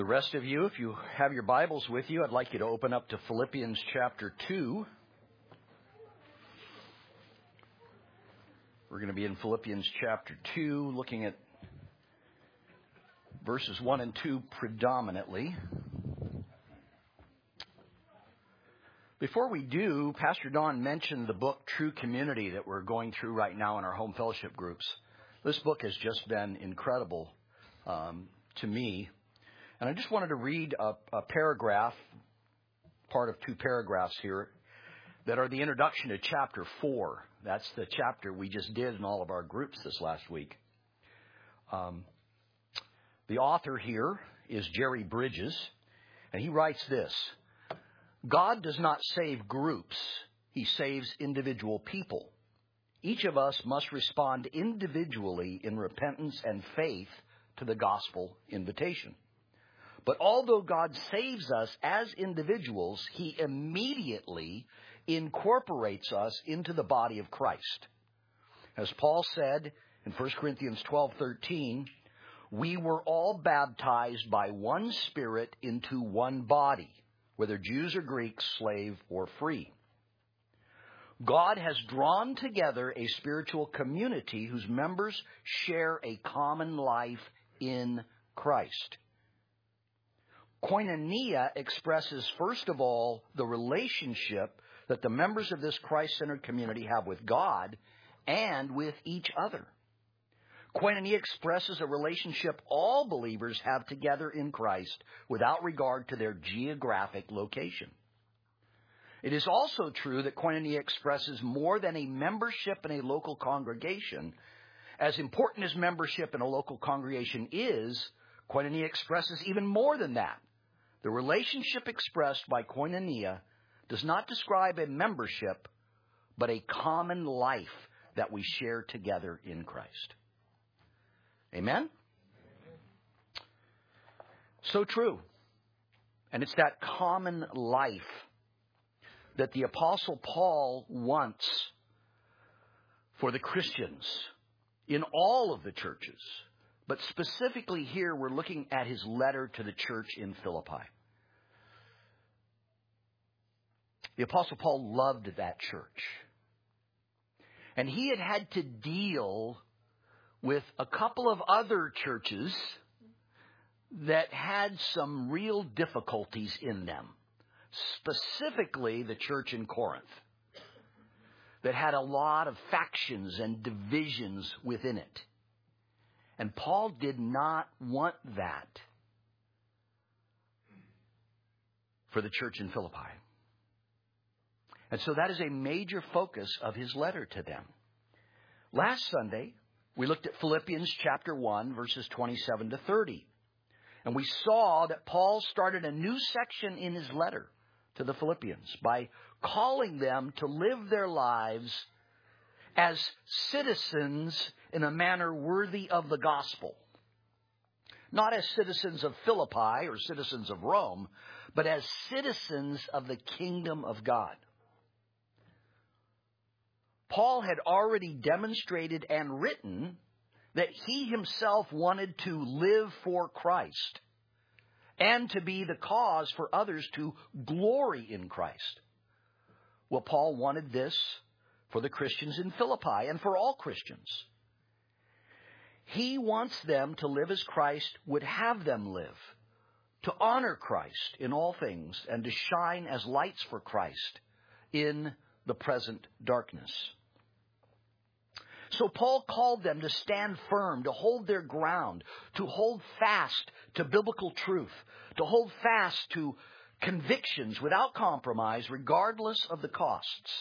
The rest of you, if you have your Bibles with you, I'd like you to open up to Philippians chapter 2. We're going to be in Philippians chapter 2, looking at verses 1 and 2 predominantly. Before we do, Pastor Don mentioned the book True Community that we're going through right now in our home fellowship groups. This book has just been incredible to me. And I just wanted to read a paragraph, part of two paragraphs here, that are the introduction to chapter 4. That's the chapter we just did in all of our groups this last week. The author here is Jerry Bridges, and he writes this: God does not save groups, He saves individual people. Each of us must respond individually in repentance and faith to the gospel invitation. But although God saves us as individuals, He immediately incorporates us into the body of Christ. As Paul said in 1 Corinthians 12:13, we were all baptized by one Spirit into one body, whether Jews or Greeks, slave or free. God has drawn together a spiritual community whose members share a common life in Christ. Koinonia expresses, first of all, the relationship that the members of this Christ-centered community have with God and with each other. Koinonia expresses a relationship all believers have together in Christ without regard to their geographic location. It is also true that Koinonia expresses more than a membership in a local congregation. As important as membership in a local congregation is, Koinonia expresses even more than that. The relationship expressed by Koinonia does not describe a membership, but a common life that we share together in Christ. Amen? So true. And it's that common life that the Apostle Paul wants for the Christians in all of the churches. But specifically here, we're looking at his letter to the church in Philippi. The Apostle Paul loved that church. And he had to deal with a couple of other churches that had some real difficulties in them. Specifically, the church in Corinth, that had a lot of factions and divisions within it. And Paul did not want that for the church in Philippi. And so that is a major focus of his letter to them. Last Sunday, we looked at Philippians chapter 1, verses 27 to 30. And we saw that Paul started a new section in his letter to the Philippians by calling them to live their lives as citizens in a manner worthy of the gospel. Not as citizens of Philippi or citizens of Rome, but as citizens of the kingdom of God. Paul had already demonstrated and written that he himself wanted to live for Christ and to be the cause for others to glory in Christ. Well, Paul wanted this for the Christians in Philippi and for all Christians. He wants them to live as Christ would have them live, to honor Christ in all things and to shine as lights for Christ in the present darkness. So Paul called them to stand firm, to hold their ground, to hold fast to biblical truth, to hold fast to convictions without compromise, regardless of the costs.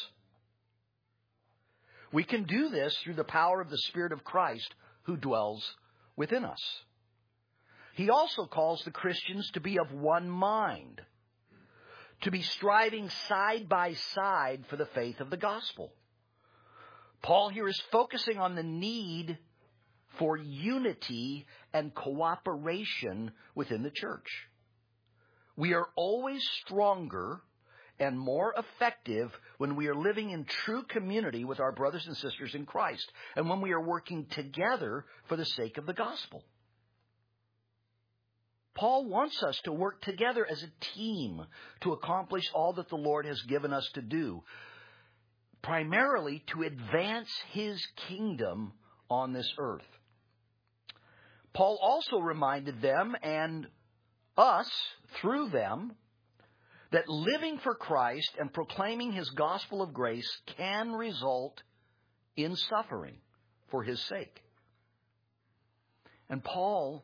We can do this through the power of the Spirit of Christ who dwells within us. He also calls the Christians to be of one mind, to be striving side by side for the faith of the gospel. Paul here is focusing on the need for unity and cooperation within the church. We are always stronger and more effective when we are living in true community with our brothers and sisters in Christ, and when we are working together for the sake of the gospel. Paul wants us to work together as a team to accomplish all that the Lord has given us to do, primarily to advance His kingdom on this earth. Paul also reminded them and us through them that living for Christ and proclaiming His gospel of grace can result in suffering for His sake. And Paul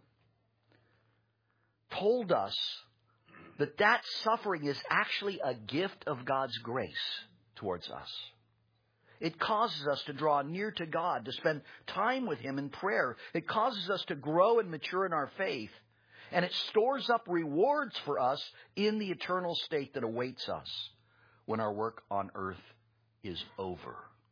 told us that that suffering is actually a gift of God's grace towards us. It causes us to draw near to God, to spend time with Him in prayer. It causes us to grow and mature in our faith. And it stores up rewards for us in the eternal state that awaits us when our work on earth is over.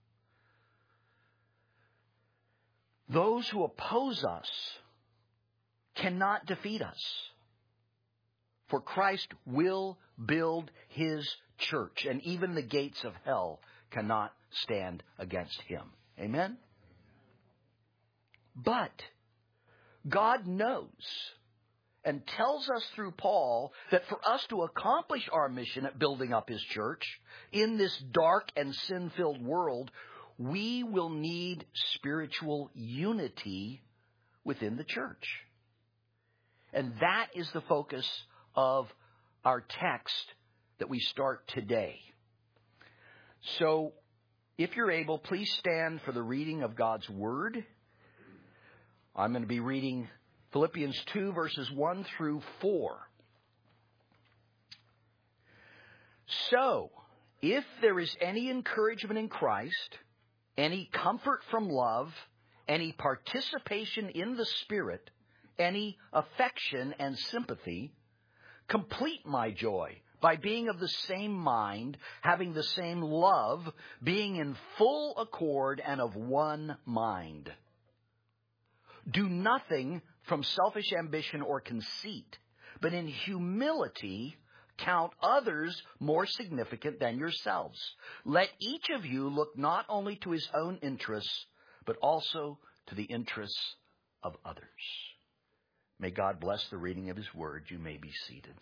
Those who oppose us cannot defeat us. For Christ will build His church, and even the gates of hell cannot stand against Him. Amen? But God knows and tells us through Paul that for us to accomplish our mission at building up His church in this dark and sin-filled world, we will need spiritual unity within the church. And that is the focus of our text that we start today. So, if you're able, please stand for the reading of God's Word. I'm going to be reading Philippians 2, verses 1 through 4. So, if there is any encouragement in Christ, any comfort from love, any participation in the Spirit, any affection and sympathy, complete my joy by being of the same mind, having the same love, being in full accord and of one mind. Do nothing from selfish ambition or conceit, but in humility count others more significant than yourselves. Let each of you look not only to his own interests, but also to the interests of others. May God bless the reading of His Word. You may be seated.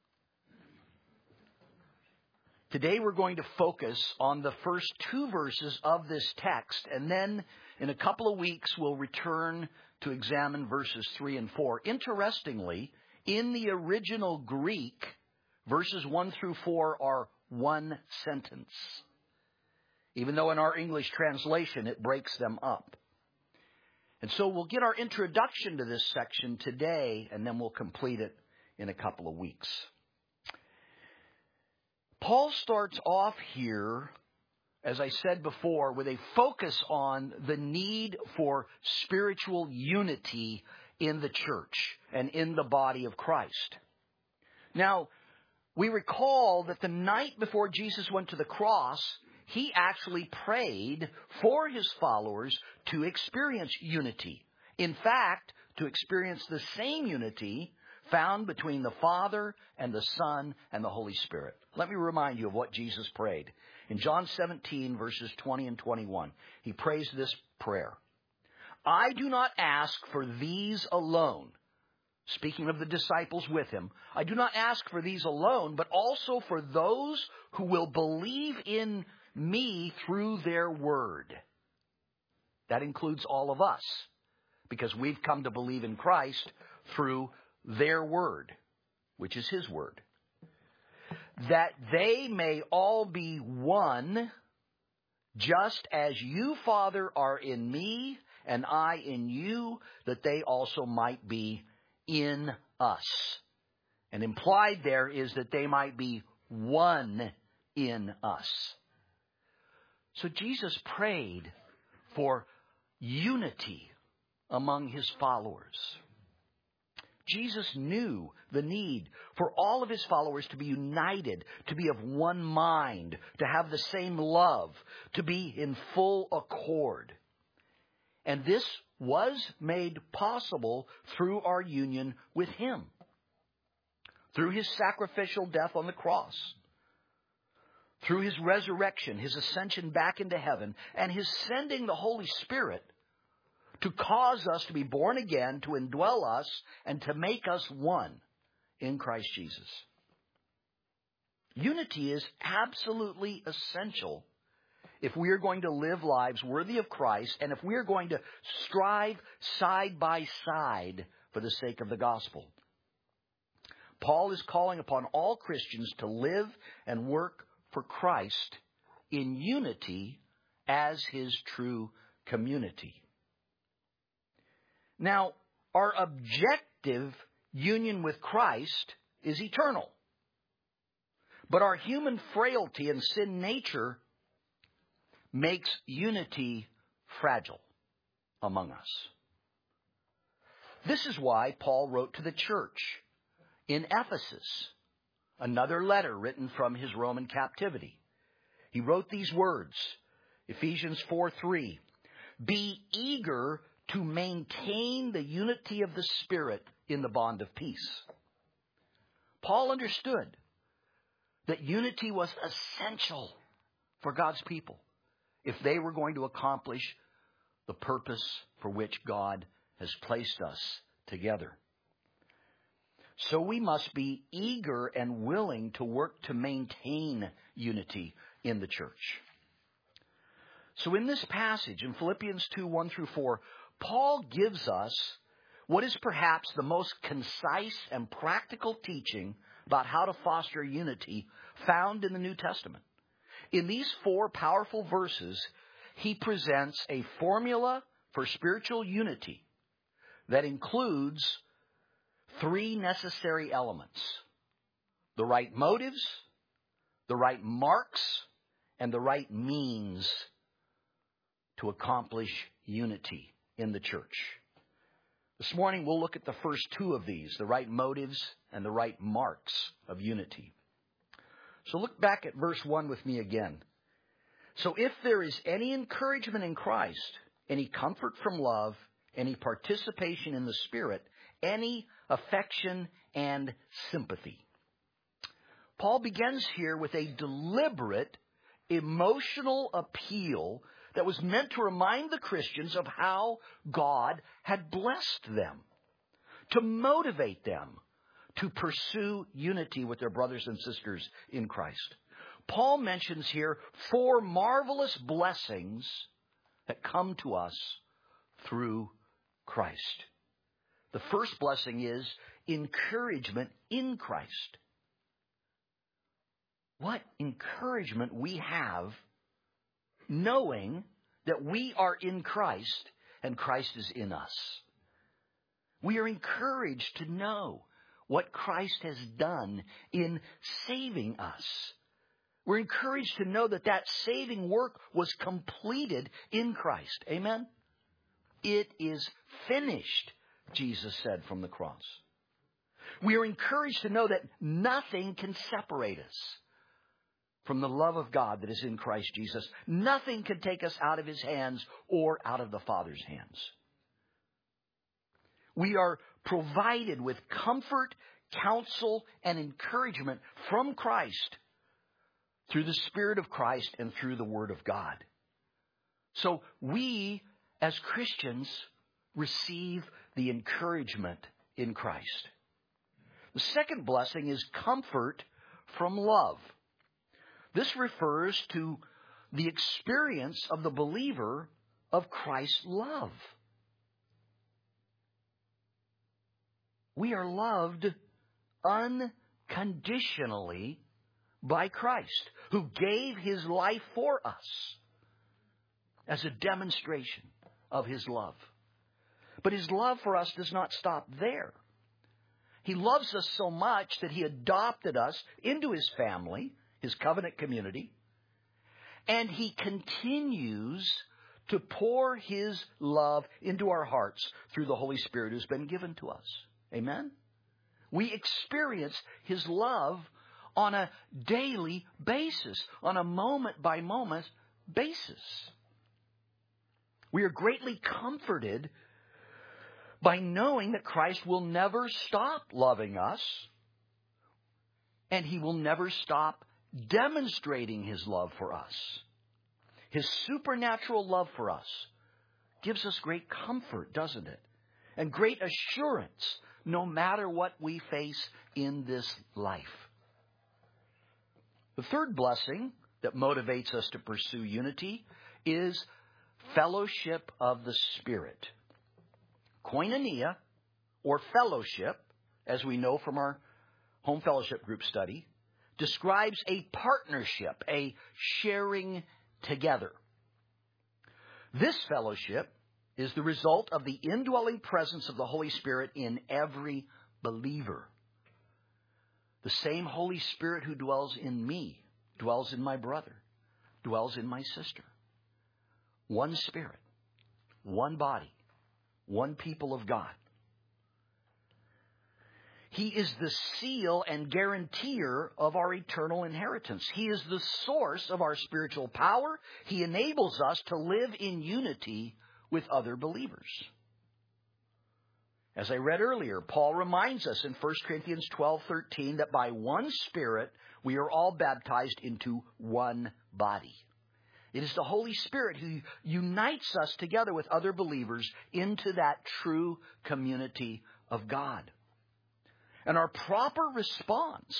Today we're going to focus on the first two verses of this text, and then in a couple of weeks we'll return to examine verses 3 and 4. Interestingly, in the original Greek, verses 1 through 4 are one sentence, even though in our English translation it breaks them up. And so we'll get our introduction to this section today, and then we'll complete it in a couple of weeks. Paul starts off here, as I said before, with a focus on the need for spiritual unity in the church and in the body of Christ. Now, we recall that the night before Jesus went to the cross, He actually prayed for His followers to experience unity. In fact, to experience the same unity found between the Father and the Son and the Holy Spirit. Let me remind you of what Jesus prayed. In John 17, verses 20 and 21, He prays this prayer. I do not ask for these alone. Speaking of the disciples with Him, I do not ask for these alone, but also for those who will believe in me through their word. That includes all of us, because we've come to believe in Christ through their word, which is His word. That they may all be one, just as you, Father, are in me, and I in you, that they also might be in us. And implied there is that they might be one in us. So Jesus prayed for unity among His followers. Jesus knew the need for all of His followers to be united, to be of one mind, to have the same love, to be in full accord. And this was made possible through our union with Him, through His sacrificial death on the cross, through His resurrection, His ascension back into heaven, and His sending the Holy Spirit to cause us to be born again, to indwell us, and to make us one in Christ Jesus. Unity is absolutely essential if we are going to live lives worthy of Christ, and if we are going to strive side by side for the sake of the gospel. Paul is calling upon all Christians to live and work for Christ in unity as His true community. Now, our objective union with Christ is eternal. But our human frailty and sin nature makes unity fragile among us. This is why Paul wrote to the church in Ephesus, another letter written from his Roman captivity. He wrote these words, Ephesians 4:3, "Be eager to maintain the unity of the Spirit in the bond of peace." Paul understood that unity was essential for God's people if they were going to accomplish the purpose for which God has placed us together. So we must be eager and willing to work to maintain unity in the church. So in this passage, in Philippians 2:1-4, Paul gives us what is perhaps the most concise and practical teaching about how to foster unity found in the New Testament. In these 4 powerful verses, he presents a formula for spiritual unity that includes 3 necessary elements: the right motives, the right marks, and the right means to accomplish unity in the church. This morning we'll look at the first 2 of these, the right motives and the right marks of unity. So look back at verse 1 with me again. "So if there is any encouragement in Christ, any comfort from love, any participation in the Spirit, any affection and sympathy." Paul begins here with a deliberate, emotional appeal that was meant to remind the Christians of how God had blessed them, to motivate them to pursue unity with their brothers and sisters in Christ. Paul mentions here 4 marvelous blessings that come to us through Christ. The first blessing is encouragement in Christ. What encouragement we have knowing that we are in Christ and Christ is in us. We are encouraged to know what Christ has done in saving us. We're encouraged to know that that saving work was completed in Christ. Amen? It is finished, Jesus said from the cross. We are encouraged to know that nothing can separate us from the love of God that is in Christ Jesus. Nothing can take us out of His hands or out of the Father's hands. We are provided with comfort, counsel, and encouragement from Christ through the Spirit of Christ and through the Word of God. So we, as Christians, receive the encouragement in Christ. The second blessing is comfort from love. This refers to the experience of the believer of Christ's love. We are loved unconditionally by Christ, who gave His life for us as a demonstration of His love. But His love for us does not stop there. He loves us so much that He adopted us into His family, His covenant community, and He continues to pour His love into our hearts through the Holy Spirit who's been given to us. Amen? We experience His love on a daily basis, on a moment-by-moment basis. We are greatly comforted by knowing that Christ will never stop loving us, and He will never stop demonstrating His love for us. His supernatural love for us gives us great comfort, doesn't it? And great assurance, no matter what we face in this life. The third blessing that motivates us to pursue unity is fellowship of the Spirit. Koinonia, or fellowship, as we know from our home fellowship group study, describes a partnership, a sharing together. This fellowship is the result of the indwelling presence of the Holy Spirit in every believer. The same Holy Spirit who dwells in me, dwells in my brother, dwells in my sister. One Spirit, one body, one people of God. He is the seal and guarantor of our eternal inheritance. He is the source of our spiritual power. He enables us to live in unity with other believers. As I read earlier, Paul reminds us in 1 Corinthians 12:13 that by one Spirit we are all baptized into one body. It is the Holy Spirit who unites us together with other believers into that true community of God. And our proper response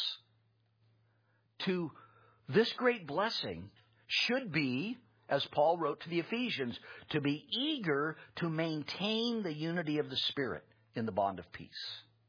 to this great blessing should be, as Paul wrote to the Ephesians, to be eager to maintain the unity of the Spirit in the bond of peace.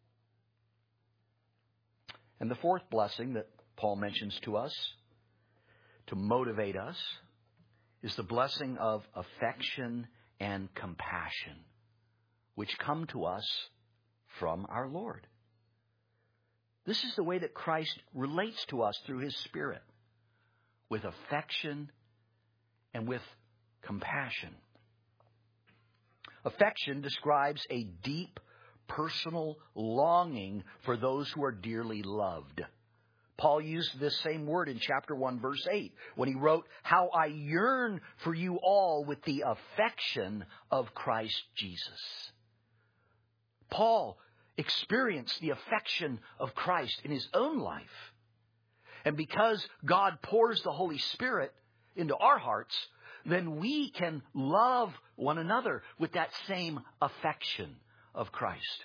And the fourth blessing that Paul mentions to us, to motivate us, is the blessing of affection and compassion, which come to us from our Lord. This is the way that Christ relates to us through His Spirit, with affection and with compassion. Affection describes a deep personal longing for those who are dearly loved. Paul used this same word in chapter 1, verse 8, when he wrote, "How I yearn for you all with the affection of Christ Jesus." Paul experienced the affection of Christ in his own life. And because God pours the Holy Spirit into our hearts, then we can love one another with that same affection of Christ.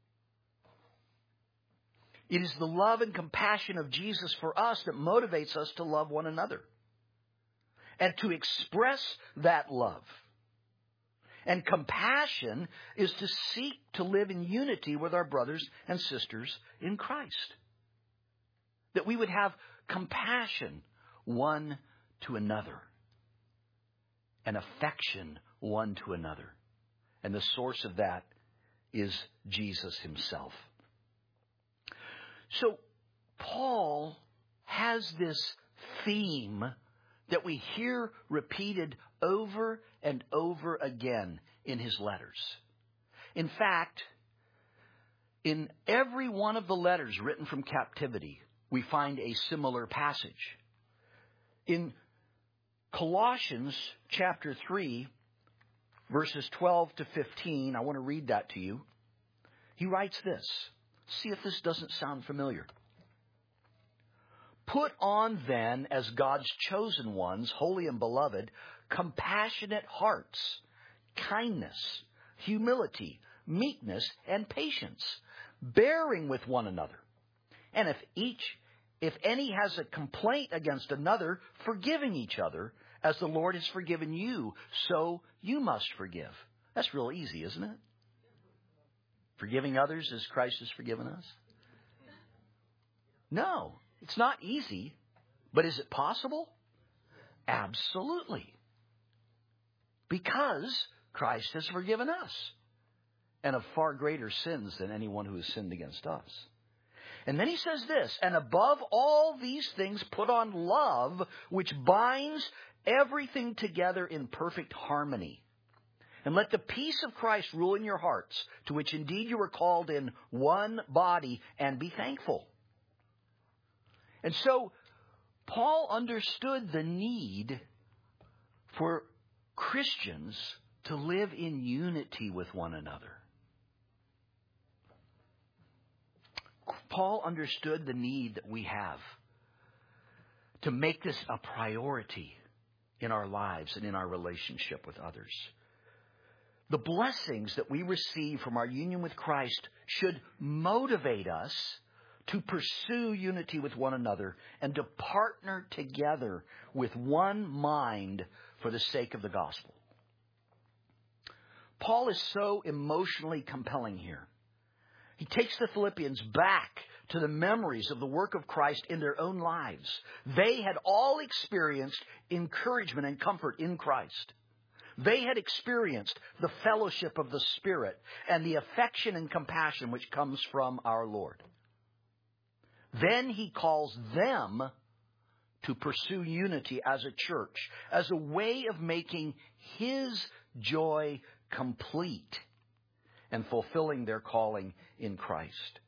It is the love and compassion of Jesus for us that motivates us to love one another and to express that love. And compassion is to seek to live in unity with our brothers and sisters in Christ. That we would have compassion one to another and affection one to another. And the source of that is Jesus Himself. So Paul has this theme that we hear repeated over and over again in his letters. In fact, in every one of the letters written from captivity, we find a similar passage. In Colossians chapter 3, verses 12 to 15, I want to read that to you. He writes this. See if this doesn't sound familiar. Put on then, as God's chosen ones, holy and beloved, compassionate hearts, kindness, humility, meekness, and patience, bearing with one another. And if any has a complaint against another, forgiving each other, as the Lord has forgiven you, so you must forgive. That's real easy, isn't it? Forgiving others as Christ has forgiven us? No, it's not easy. But is it possible? Absolutely. Because Christ has forgiven us, and of far greater sins than anyone who has sinned against us. And then he says this, and above all these things put on love, which binds everything together in perfect harmony. And let the peace of Christ rule in your hearts, to which indeed you were called in one body, and be thankful. And so Paul understood the need for Christians to live in unity with one another. Paul understood the need that we have to make this a priority in our lives and in our relationship with others. The blessings that we receive from our union with Christ should motivate us to pursue unity with one another and to partner together with one mind for the sake of the gospel. Paul is so emotionally compelling here. He takes the Philippians back to the memories of the work of Christ in their own lives. They had all experienced encouragement and comfort in Christ. They had experienced the fellowship of the Spirit and the affection and compassion which comes from our Lord. Then he calls them to pursue unity as a church, as a way of making his joy complete and fulfilling their calling in Christ.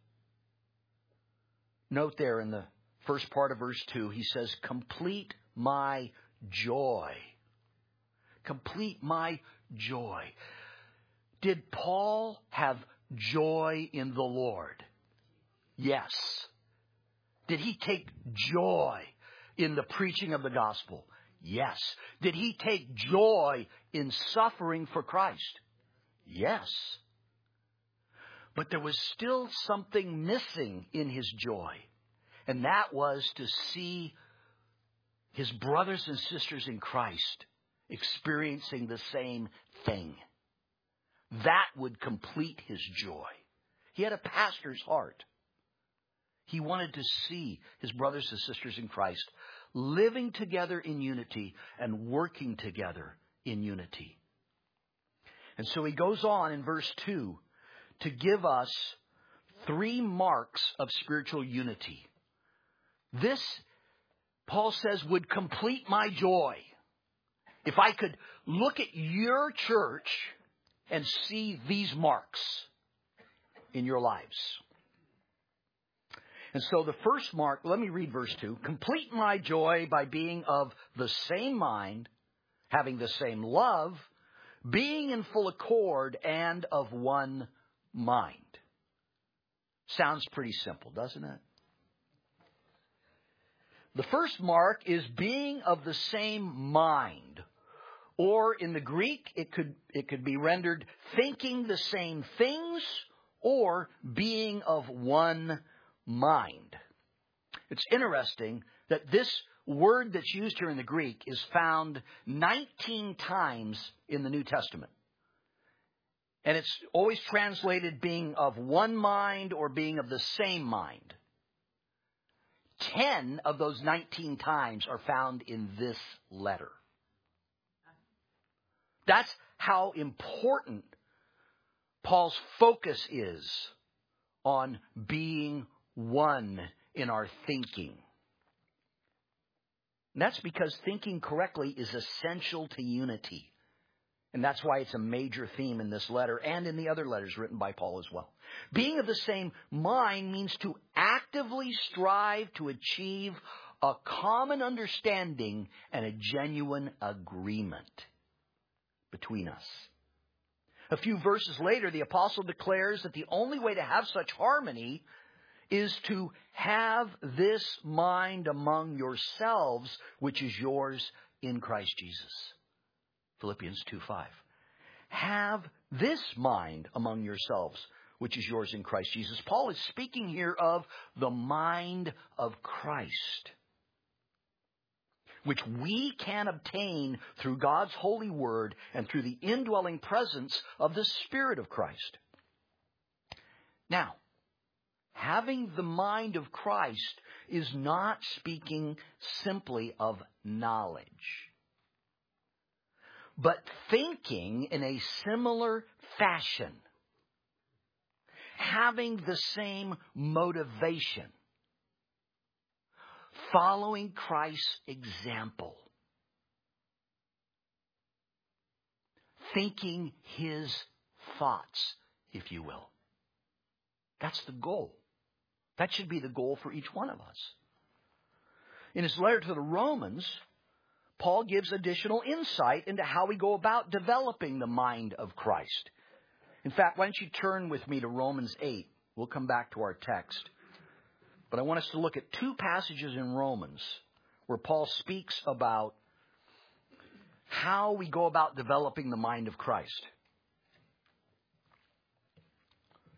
Note there in the first part of verse 2, he says, complete my joy. Complete my joy. Did Paul have joy in the Lord? Yes. Did he take joy in the preaching of the gospel? Yes. Did he take joy in suffering for Christ? Yes. But there was still something missing in his joy, and that was to see his brothers and sisters in Christ experiencing the same thing. That would complete his joy. He had a pastor's heart. He wanted to see his brothers and sisters in Christ living together in unity and working together in unity. And so he goes on in verse 2 to give us 3 marks of spiritual unity. This, Paul says, would complete my joy. If I could look at your church and see these marks in your lives. And so the first mark, let me read verse 2. Complete my joy by being of the same mind, having the same love, being in full accord, and of one mind. Sounds pretty simple, doesn't it? The first mark is being of the same mind. Or in the Greek, it could be rendered thinking the same things or being of one mind. It's interesting that this word that's used here in the Greek is found 19 times in the New Testament. And it's always translated being of one mind or being of the same mind. 10 of those 19 times are found in this letter. That's how important Paul's focus is on being one in our thinking. And that's because thinking correctly is essential to unity. And that's why it's a major theme in this letter and in the other letters written by Paul as well. Being of the same mind means to actively strive to achieve a common understanding and a genuine agreement between us. A few verses later, the apostle declares that the only way to have such harmony is to have this mind among yourselves, which is yours in Christ Jesus. Philippians 2:5. Have this mind among yourselves, which is yours in Christ Jesus. Paul is speaking here of the mind of Christ, which we can obtain through God's holy word and through the indwelling presence of the Spirit of Christ. Now, having the mind of Christ is not speaking simply of knowledge, but thinking in a similar fashion, having the same motivation, following Christ's example, thinking his thoughts, if you will. That's the goal. That should be the goal for each one of us. In his letter to the Romans, Paul gives additional insight into how we go about developing the mind of Christ. In fact, why don't you turn with me to Romans 8? We'll come back to our text. But I want us to look at 2 passages in Romans where Paul speaks about how we go about developing the mind of Christ.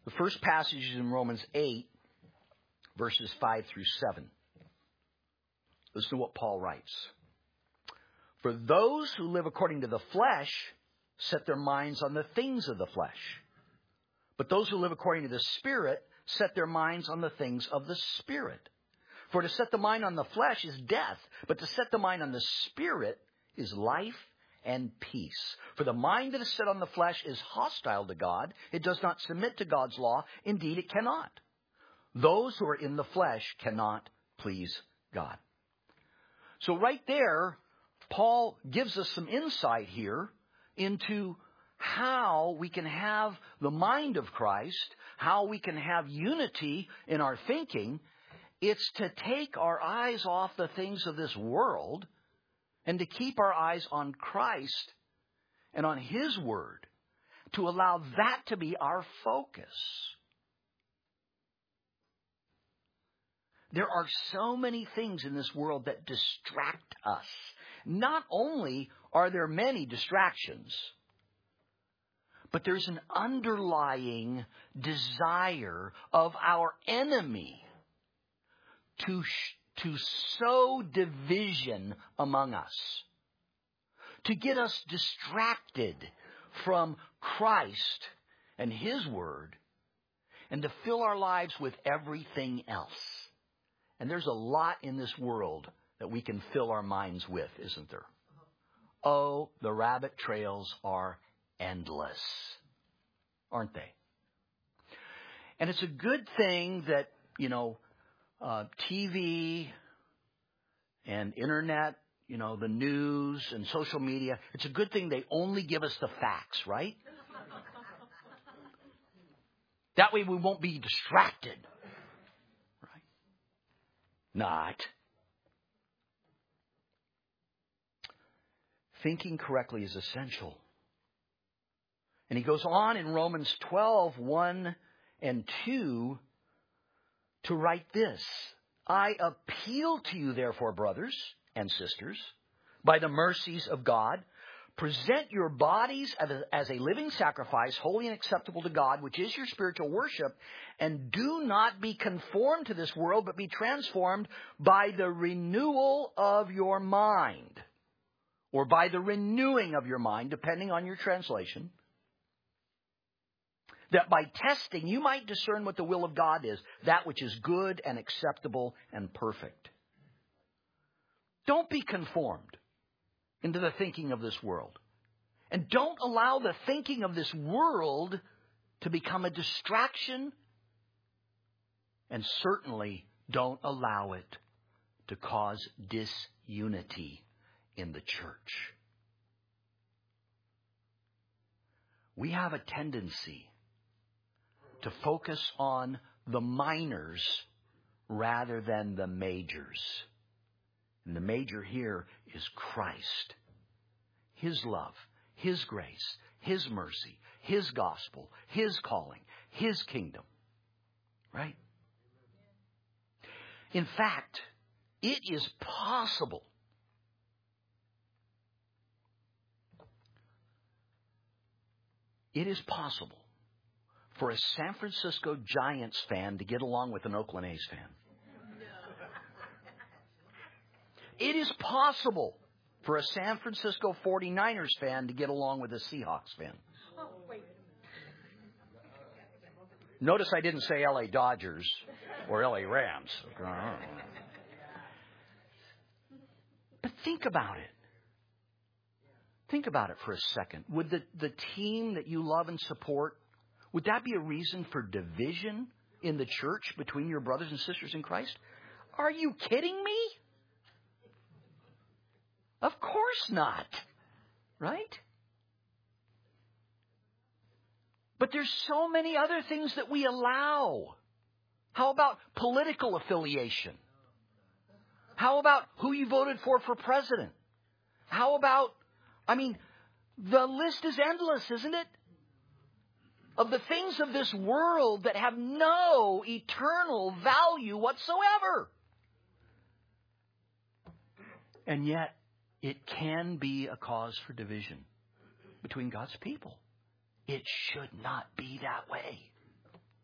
The first passage is in Romans 8, verses 5 through 7. Listen to what Paul writes. For those who live according to the flesh set their minds on the things of the flesh. But those who live according to the Spirit set their minds on the things of the Spirit. For to set the mind on the flesh is death, but to set the mind on the Spirit is life and peace. For the mind that is set on the flesh is hostile to God. It does not submit to God's law. Indeed, it cannot. Those who are in the flesh cannot please God. So right there, Paul gives us some insight here into how we can have the mind of Christ, how we can have unity in our thinking. It's to take our eyes off the things of this world and to keep our eyes on Christ and on His Word, to allow that to be our focus. There are so many things in this world that distract us. Not only are there many distractions, but there's an underlying desire of our enemy to sow division among us, to get us distracted from Christ and His Word, and to fill our lives with everything else. And there's a lot in this world that we can fill our minds with, isn't there? Oh, the rabbit trails are endless, aren't they? And it's a good thing that, TV and internet, the news and social media, it's a good thing they only give us the facts, right? That way we won't be distracted. Right? Not. Thinking correctly is essential. And he goes on in Romans 12, 1 and 2 to write this. I appeal to you, therefore, brothers and sisters, by the mercies of God, present your bodies as a living sacrifice, holy and acceptable to God, which is your spiritual worship, and do not be conformed to this world, but be transformed by the renewal of your mind, or by the renewing of your mind, depending on your translation, that by testing you might discern what the will of God is, that which is good and acceptable and perfect. Don't be conformed into the thinking of this world. And don't allow the thinking of this world to become a distraction. And certainly don't allow it to cause disunity in the church. We have a tendency to focus on the minors rather than the majors. And the major here is Christ. His love, His grace, His mercy, His gospel, His calling, His kingdom. Right? In fact, it is possible for a San Francisco Giants fan to get along with an Oakland A's fan. It is possible for a San Francisco 49ers fan to get along with a Seahawks fan. Notice I didn't say LA Dodgers or LA Rams. But think about it. Think about it for a second. Would the team that you love and support, would that be a reason for division in the church between your brothers and sisters in Christ? Are you kidding me? Of course not. Right? But there's so many other things that we allow. How about political affiliation? How about who you voted for president? How about, the list is endless, isn't it? Of the things of this world that have no eternal value whatsoever. And yet, it can be a cause for division between God's people. It should not be that way.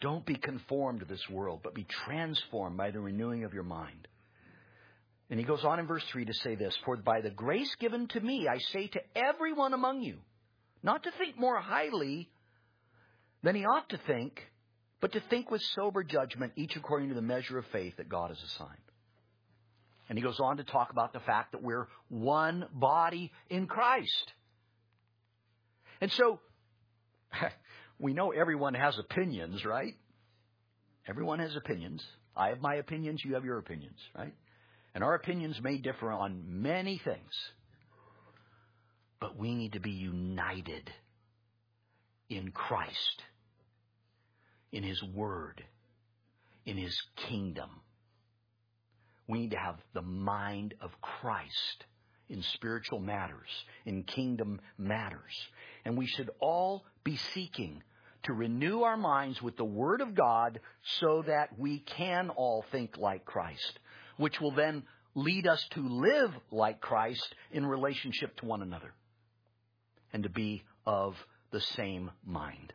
Don't be conformed to this world, but be transformed by the renewing of your mind. And he goes on in verse 3 to say this, for by the grace given to me, I say to everyone among you, not to think more highly than he ought to think, but to think with sober judgment, each according to the measure of faith that God has assigned. And he goes on to talk about the fact that we're one body in Christ. And so, we know everyone has opinions, right? Everyone has opinions. I have my opinions, you have your opinions, right? And our opinions may differ on many things. But we need to be united in Christ, in His Word, in His kingdom. We need to have the mind of Christ in spiritual matters, in kingdom matters. And we should all be seeking to renew our minds with the Word of God so that we can all think like Christ, which will then lead us to live like Christ in relationship to one another and to be of the same mind.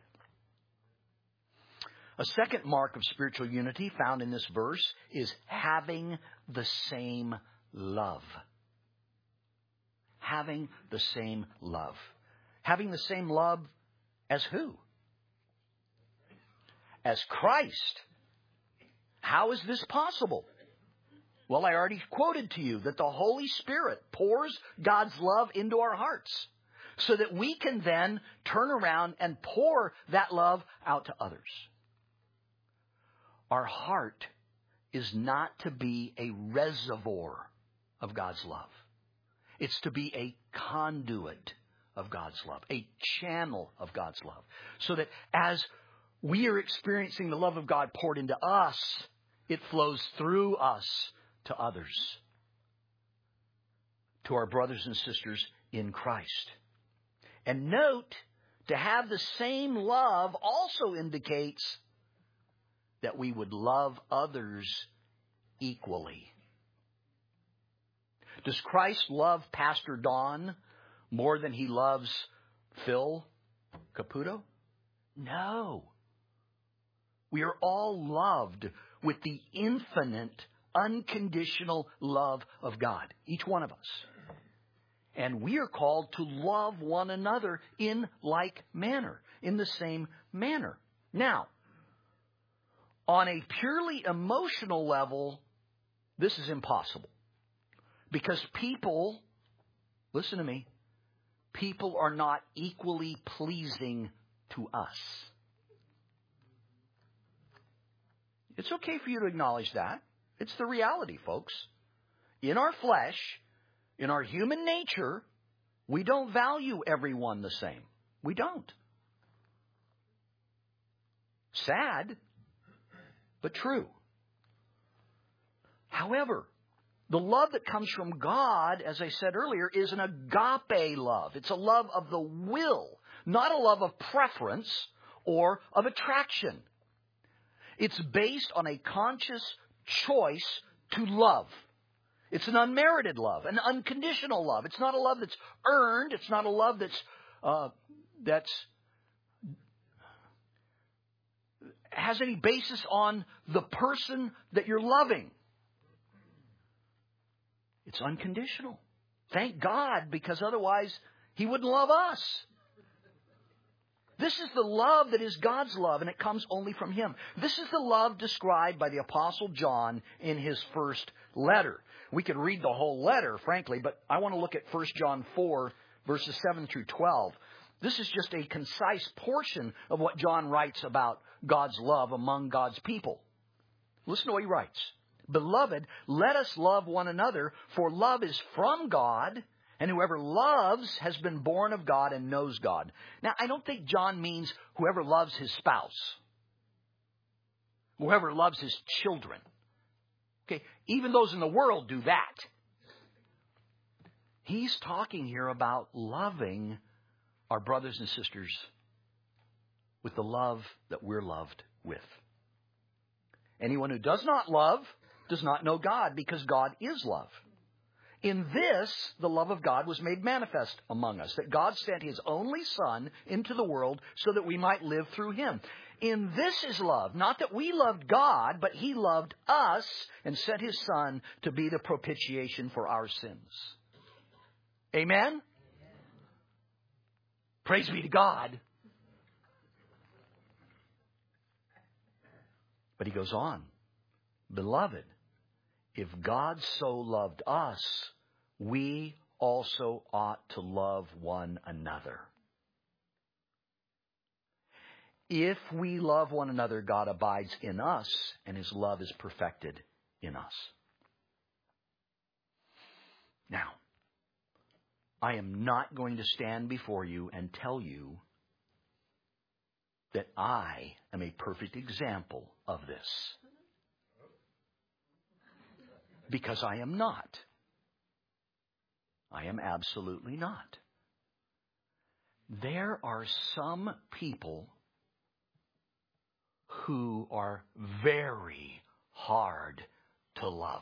A second mark of spiritual unity found in this verse is having the same love. Having the same love. Having the same love as who? As Christ. How is this possible? Well, I already quoted to you that the Holy Spirit pours God's love into our hearts so that we can then turn around and pour that love out to others. Our heart is not to be a reservoir of God's love. It's to be a conduit of God's love, a channel of God's love. So that as we are experiencing the love of God poured into us, it flows through us to others, to our brothers and sisters in Christ. And note, to have the same love also indicates that we would love others equally. Does Christ love Pastor Don more than He loves Phil Caputo? No. We are all loved with the infinite, unconditional love of God, each one of us. And we are called to love one another in like manner, in the same manner. Now, on a purely emotional level, this is impossible. Because people, listen to me, people are not equally pleasing to us. It's okay for you to acknowledge that. It's the reality, folks. In our flesh, in our human nature, we don't value everyone the same. We don't. Sad, but true. However, the love that comes from God, as I said earlier, is an agape love. It's a love of the will, not a love of preference or of attraction. It's based on a conscious choice to love. It's an unmerited love, an unconditional love. It's not a love that's earned. It's not a love that's has any basis on the person that you're loving. It's unconditional. Thank God, because otherwise He wouldn't love us. This is the love that is God's love, and it comes only from Him. This is the love described by the Apostle John in his first letter. We could read the whole letter, frankly, but I want to look at 1 John 4, verses 7 through 12. This is just a concise portion of what John writes about God's love among God's people. Listen to what he writes. Beloved, let us love one another, for love is from God, and whoever loves has been born of God and knows God. Now, I don't think John means whoever loves his spouse, whoever loves his children. Okay, even those in the world do that. He's talking here about loving our brothers and sisters with the love that we're loved with. Anyone who does not love does not know God, because God is love. In this, the love of God was made manifest among us, that God sent His only Son into the world so that we might live through Him. In this is love, not that we loved God, but He loved us and sent His Son to be the propitiation for our sins. Amen? Praise be to God. But He goes on. Beloved, if God so loved us, we also ought to love one another. If we love one another, God abides in us, and His love is perfected in us. Now, I am not going to stand before you and tell you that I am a perfect example of this. Because I am not. I am absolutely not. There are some people who are very hard to love.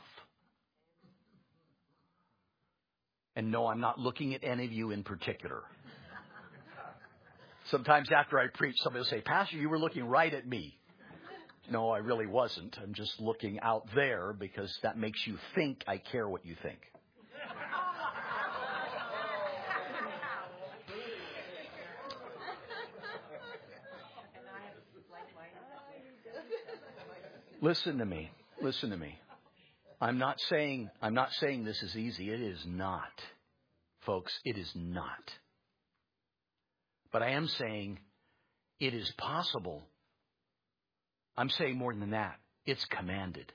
And no, I'm not looking at any of you in particular. Sometimes after I preach, somebody will say, Pastor, you were looking right at me. No, I really wasn't. I'm just looking out there because that makes you think I care what you think. Listen to me. Listen to me. I'm not saying this is easy. It is not. Folks, it is not. But I am saying it is possible. I'm saying more than that. It's commanded.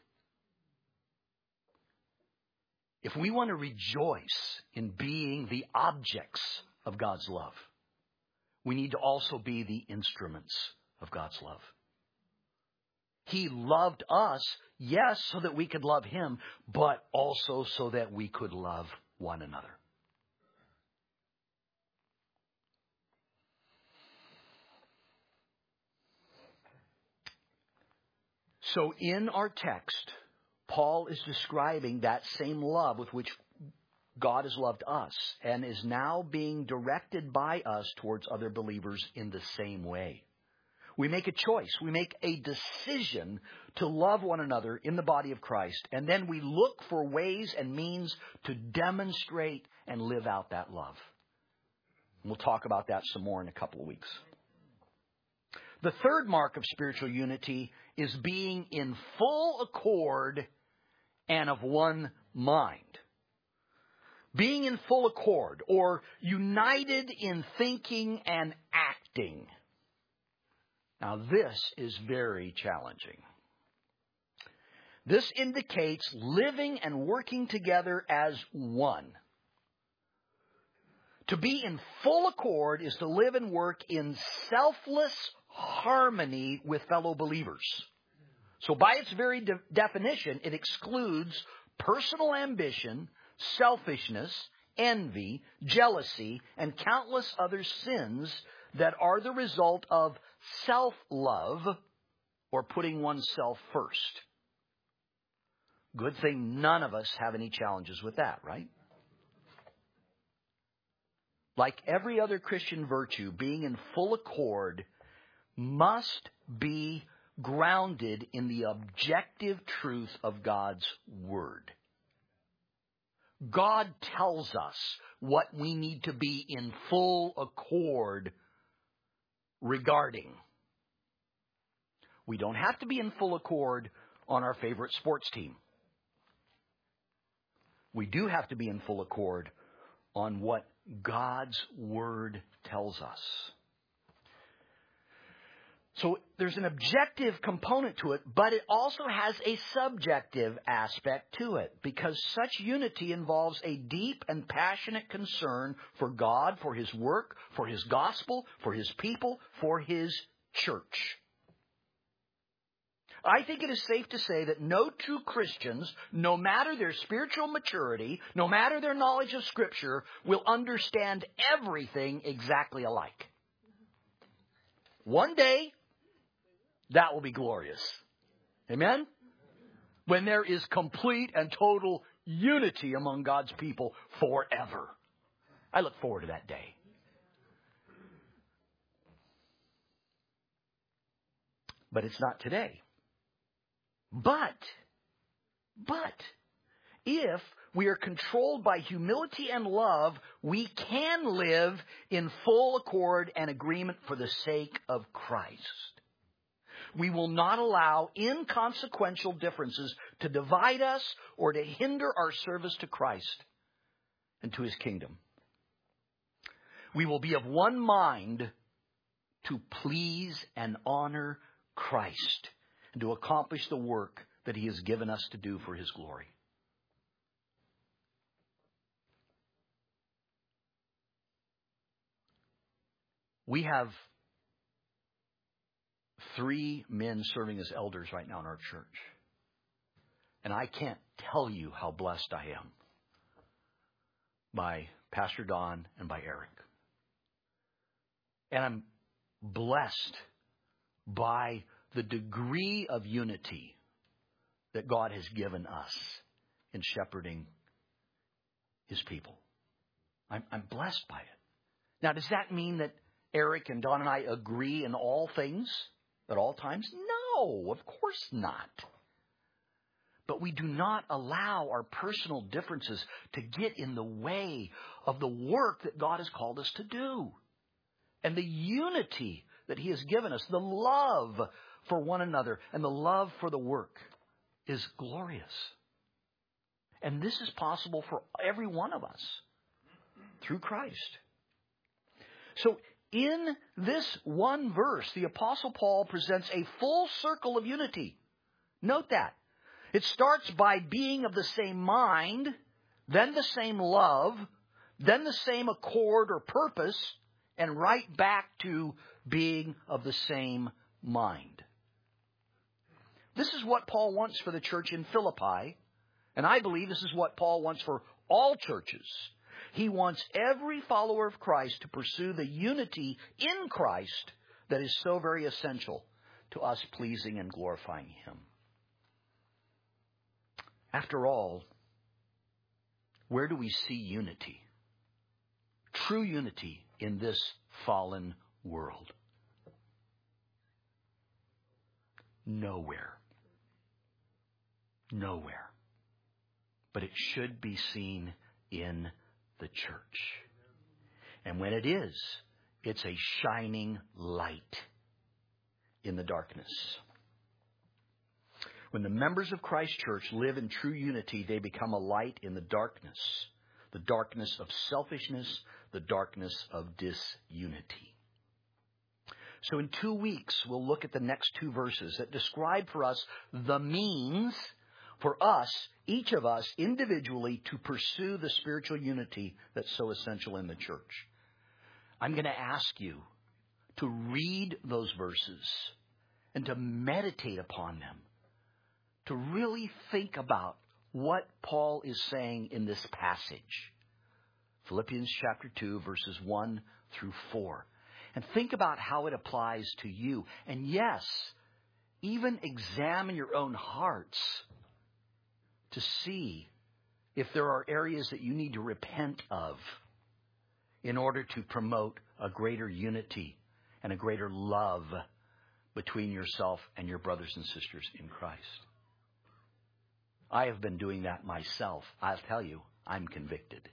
If we want to rejoice in being the objects of God's love, we need to also be the instruments of God's love. He loved us, yes, so that we could love Him, but also so that we could love one another. So in our text, Paul is describing that same love with which God has loved us and is now being directed by us towards other believers in the same way. We make a choice. We make a decision to love one another in the body of Christ. And then we look for ways and means to demonstrate and live out that love. And we'll talk about that some more in a couple of weeks. The third mark of spiritual unity is being in full accord and of one mind. Being in full accord, or united in thinking and acting. Now, this is very challenging. This indicates living and working together as one. To be in full accord is to live and work in selfless harmony with fellow believers. So by its very definition, it excludes personal ambition, selfishness, envy, jealousy, and countless other sins that are the result of self-love or putting oneself first. Good thing none of us have any challenges with that, right? Like every other Christian virtue, being in full accord must be grounded in the objective truth of God's Word. God tells us what we need to be in full accord regarding. We don't have to be in full accord on our favorite sports team. We do have to be in full accord on what God's Word tells us. So there's an objective component to it, but it also has a subjective aspect to it, because such unity involves a deep and passionate concern for God, for His work, for His gospel, for His people, for His church. I think it is safe to say that no two Christians, no matter their spiritual maturity, no matter their knowledge of Scripture, will understand everything exactly alike. One day, that will be glorious. Amen? When there is complete and total unity among God's people forever. I look forward to that day. But it's not today. But, if we are controlled by humility and love, we can live in full accord and agreement for the sake of Christ. We will not allow inconsequential differences to divide us or to hinder our service to Christ and to His kingdom. We will be of one mind to please and honor Christ and to accomplish the work that He has given us to do for His glory. We have 3 men serving as elders right now in our church. And I can't tell you how blessed I am by Pastor Don and by Eric. And I'm blessed by the degree of unity that God has given us in shepherding His people. I'm blessed by it. Now, does that mean that Eric and Don and I agree in all things at all times? No, of course not. But we do not allow our personal differences to get in the way of the work that God has called us to do. And the unity that He has given us, the love for one another and the love for the work is glorious. And this is possible for every one of us through Christ. So in this one verse, the Apostle Paul presents a full circle of unity. Note that. It starts by being of the same mind, then the same love, then the same accord or purpose, and right back to being of the same mind. This is what Paul wants for the church in Philippi, and I believe this is what Paul wants for all churches. He wants every follower of Christ to pursue the unity in Christ that is so very essential to us pleasing and glorifying Him. After all, where do we see unity? True unity in this fallen world? Nowhere. Nowhere. But it should be seen in the church. And when it is, it's a shining light in the darkness. When the members of Christ's church live in true unity, they become a light in the darkness of selfishness, the darkness of disunity. So in 2 weeks, we'll look at the next 2 verses that describe for us the means for us, each of us individually, to pursue the spiritual unity that's so essential in the church. I'm going to ask you to read those verses and to meditate upon them, to really think about what Paul is saying in this passage. Philippians chapter 2, verses 1 through 4. And think about how it applies to you. And yes, even examine your own hearts to see if there are areas that you need to repent of in order to promote a greater unity and a greater love between yourself and your brothers and sisters in Christ. I have been doing that myself. I'll tell you, I'm convicted.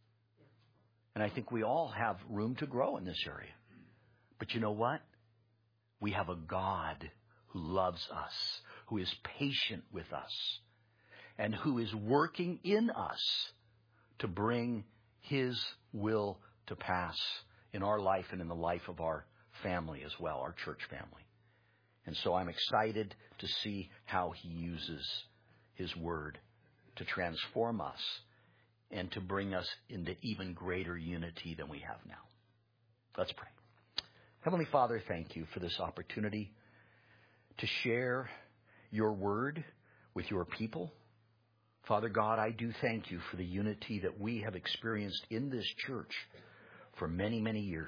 And I think we all have room to grow in this area. But you know what? We have a God who loves us, who is patient with us, and who is working in us to bring His will to pass in our life and in the life of our family as well, our church family. And so I'm excited to see how He uses His Word to transform us and to bring us into even greater unity than we have now. Let's pray. Heavenly Father, thank you for this opportunity to share your Word with your people. Father God, I do thank you for the unity that we have experienced in this church for many, many years.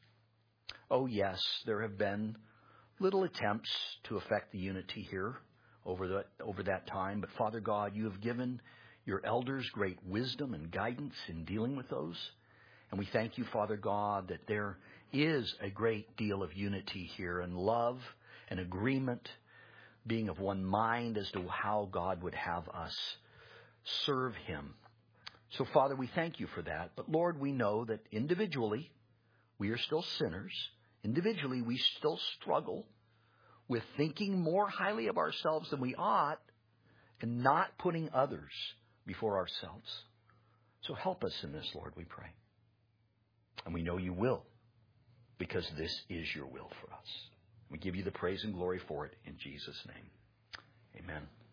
Oh yes, there have been little attempts to affect the unity here over that time. But Father God, you have given your elders great wisdom and guidance in dealing with those. And we thank you, Father God, that there is a great deal of unity here and love an agreement, being of one mind as to how God would have us serve Him. So, Father, we thank you for that. But, Lord, we know that individually we are still sinners. Individually we still struggle with thinking more highly of ourselves than we ought and not putting others before ourselves. So help us in this, Lord, we pray. And we know you will, because this is your will for us. We give you the praise and glory for it in Jesus' name. Amen.